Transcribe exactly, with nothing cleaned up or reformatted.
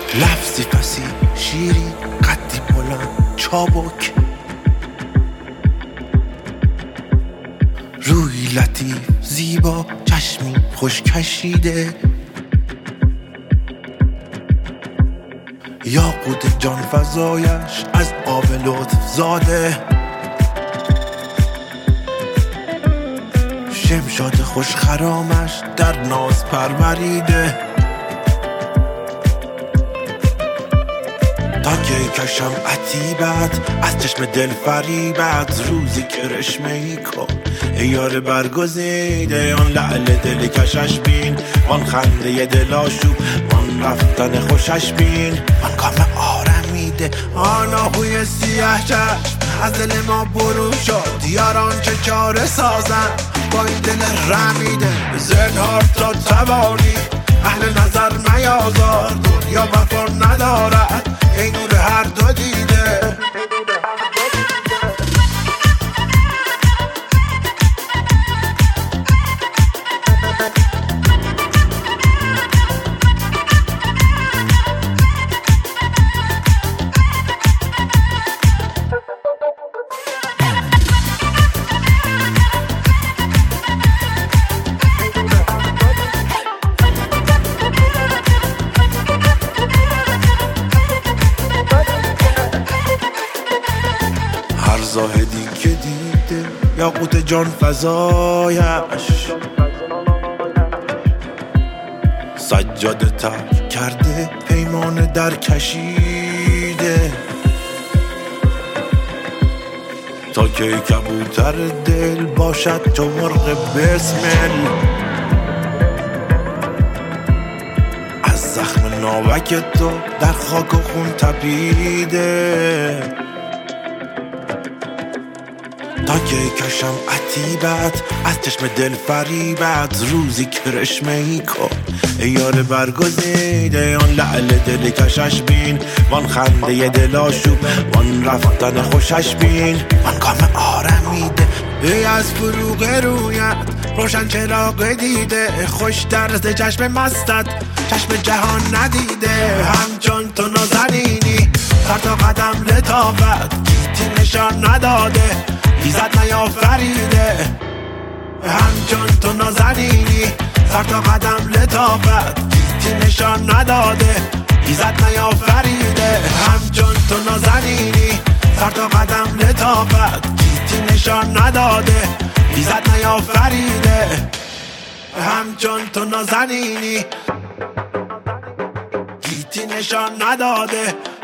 لفظی فسی شیری قدی بلند چابک، روی لطیف زیبا چشمی خوش کشیده، یاقوت جان فزایش از آب لطف زاده، شمشاد خوش خرامش در ناز پروریده، تا که کشم عتیبت از چشم دل فریبت، روزی کرشمه ای کن ای یار برگزیده، آن لعل دل کشش بین، آن خنده دل آشوب، آن رفتن خوشش بین، آن کام آرمیده، آن آهوی سیاه چشم از دل ما برون شد، یاران چه چاره سازن با این دل رمیده، زنهار تا توانی اهل نظر میازار، دنیا وفا ندارد ای نور هر دو دیده. هر زاهدی که دیده یاقوت جان فزایش، سجاده تر کرده پیمان در کشیده، تا که کبوتر دل باشد چو مرغ بسمل، از زخم ناوک تو در خاک و خون تپیده، تا که کشم عتیبت از چشم دل فریبت، روزی کرشمه ای کن ای یار برگزیده، آن لعل دل کشش بین، وان خنده دل آشوب، وان رفتن خوشش بین، وان کام آرمیده، ای از فروغ رویت روشن چراغ دیده، خوش درز چشم مستت چشم جهان ندیده، همچون تو نازنینی سر تا قدم لطافت، گیتی نشان نداده ایزد نیافریده، همچون تو نازنینی سر تا قدم لطافت، گیتی نشان نداده ایزد نیافریده، همچون تو نازنینی سر تا قدم لطافت، گیتی نشان نداده ایزد نیافریده، همچون تو نازنینی گیتی نشان نداده